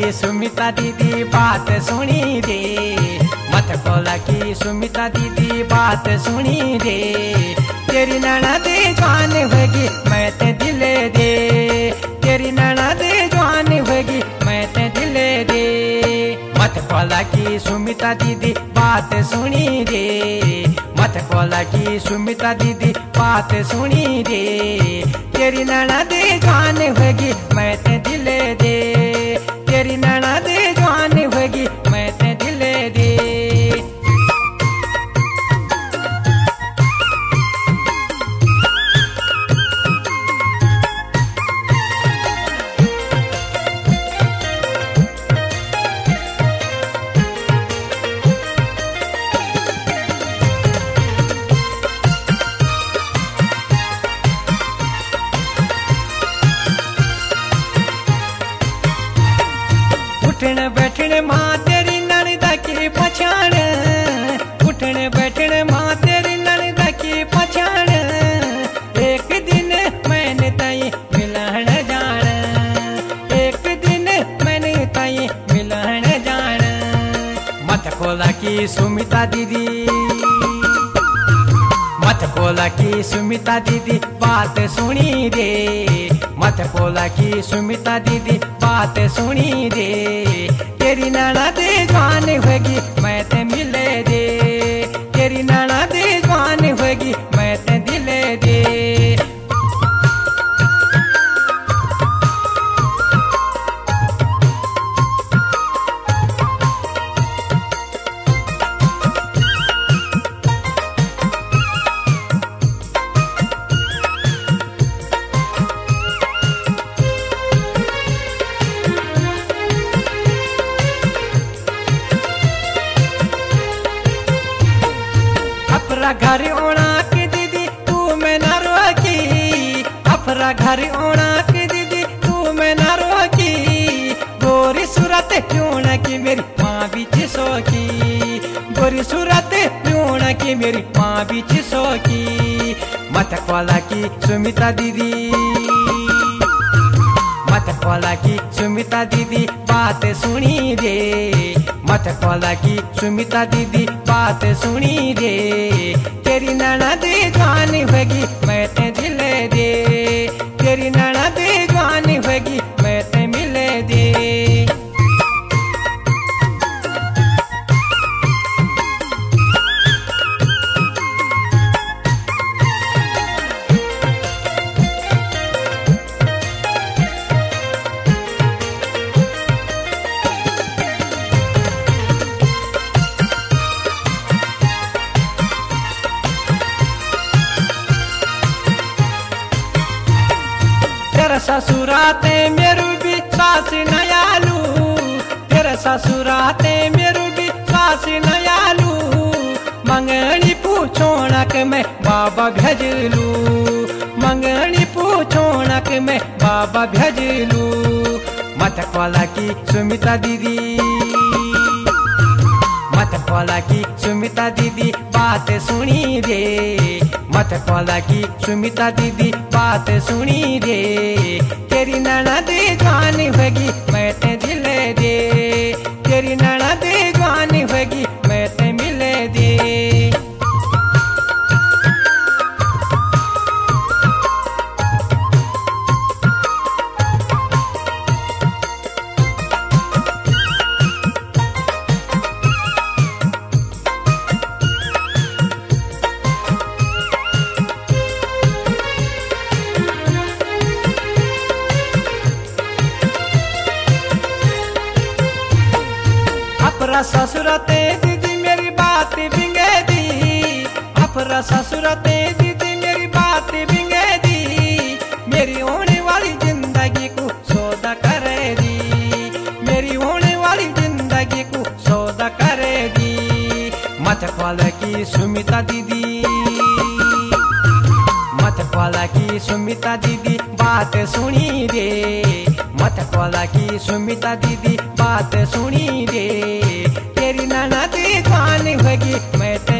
सुमिता दीदी बात सुनी रे, मत खोला की सुमिता दीदी बात सुनी रे। तेरी ननद जवान होगी मैं ते दिले दे, तेरी ननद जवान होगी मैं ते दिले दे। मत खोला की सुमिता दीदी बात सुनी रे, मत खोला की सुमिता दीदी बात सुनी रे। तेरी ननद जवान होगी मैं ते दिले दे, तेरी ननद जवान होगी मैं ते दिले दे। उठन बैठन माँ तेरी ननद की पछाण, उठन बैठन माँ तेरी ननद की पछाण। एक दिन मैंने तई मिलन जान, एक दिन मैंने तई मिलन जान। मत खोला की सुमिता दीदी, मत खोला की सुमिता दीदी बात सुनी रे, मत खोला की सुमिता दीदी बात सुनी रे। तेरी ननद जवान होगी मैं ते मिले दे, तेरी ननद जवान होगी मैं ते दिले दे। अफरा घर ओना की दीदी तू मैं न रोकी, अफरा घर ओना की दीदी तू मैं न रोकी। गोरी सूरत क्यों न की मेरी माँ बीच सोकी, गोरी सूरत क्यों न की मेरी माँ बीच सोकी। मत खोला की सुमिता दीदी, मत खोला की सुमिता दीदी बात सुनी रे, मत खोला की सुमिता दीदी बात सुनी रे। तेरी ननद जवान होगी मैं ते दिले दे, तेरी ननद जवान होगी मैं ते मिले दे। तेरा ससुराते मेरू भी सास नयालू, तेरा ससुराते मेरू भी सास नयालू। मंगनी पूछोना के मैं बाबा भेजलू, मंगनी पूछोना के मैं बाबा भेजलू। मत खोला की सुमिता दीदी, मत खोला की सुमिता दीदी बात सुनी रे, मत खोला की सुमिता दीदी बात सुनी रे। तेरी ननद जवान होगी मैं ते दिले दे, तेरी ननद जवान होगी मैं ते मिले दे। अफरा ससुरते दीदी मेरी बात बिंगे दी, अफरा ससुरते दीदी मेरी बात बिंगे दी। मेरी होने वाली जिंदगी को सौदा करे दी, मेरी होने वाली जिंदगी को सौदा करे दी। मत खोला की सुमिता दीदी, मत खोला की सुमिता दीदी बात सुनी रे, मत खोला की सुमिता दीदी बात सुनी रे। तेरी ननद जवान होगी मैं ते